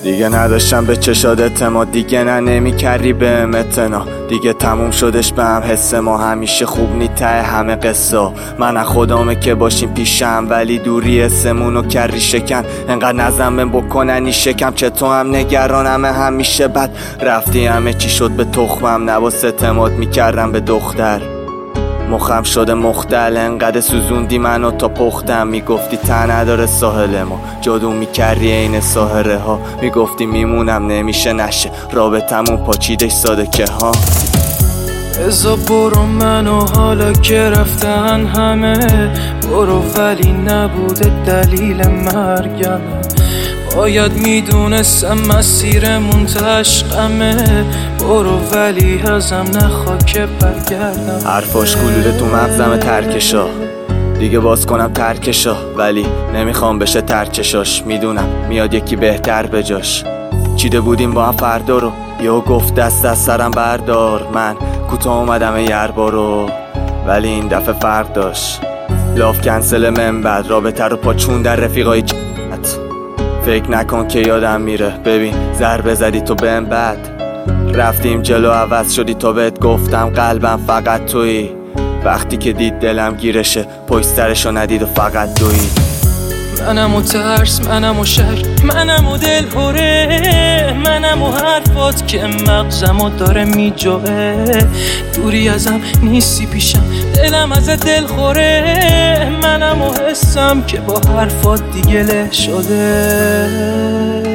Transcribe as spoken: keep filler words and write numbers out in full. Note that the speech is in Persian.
دیگه نداشتم به چشاد اعتماد، دیگه نه نمیکردی بهم اعتنا، دیگه تموم شدش به هم حس ما، همیشه خوب نی ته همه قصه. من از خدامه که باشیم پیشم، ولی دوری اسمونو کردی شکن، انقدر نزمم بکننی شکم، چه تو هم نگرانم همیشه بد رفتی، همه چی شد به تخمم، نباس اعتماد میکردم به دختر، مخم شده مختل، انقدر سوزوندی منو تا پختم، میگفتی ته نداره ساحل ما، جادو میکردی این ساحره ها، میگفتی میمونم نمیشه نشه رابطمون پاچیدش ساده که ها. ازا برو منو حالا که رفتن همه، برو ولی نبوده دلیل مرگمه، باید میدونستم مسیرمون تشقمه، برو ولی ازم نخوا که برگردم. حرفاش گلوله تو مغزم ترکشا، دیگه باز کنم ترکشا، ولی نمیخوام بشه ترکشاش، میدونم میاد یکی بهتر بجاش. چیده بودیم با هم فردا رو، یهو گفت دست از سرم بردار، من کوتاه اومدم یر بارو، ولی این دفعه فرق داشت، لاف کنسل من بعد رابطه رو پاچون در رفیقای چت. فکر نکن که یادم میره، ببین ضربه زدی تو بهم بد، رفتیم جلو عوض شدی تا بهت گفتم قلبم فقط تویی، وقتی که دید دلم گیرشه پشترشو ندید و فقط دویی. منم و ترس، منم و شک، منم و دل هوره، منم و حرفات که مغزمو داره میجوه، دوری ازم نیستی پیشم دلم از دل خوره، منم و حسم که با حرفات دیگه له شده.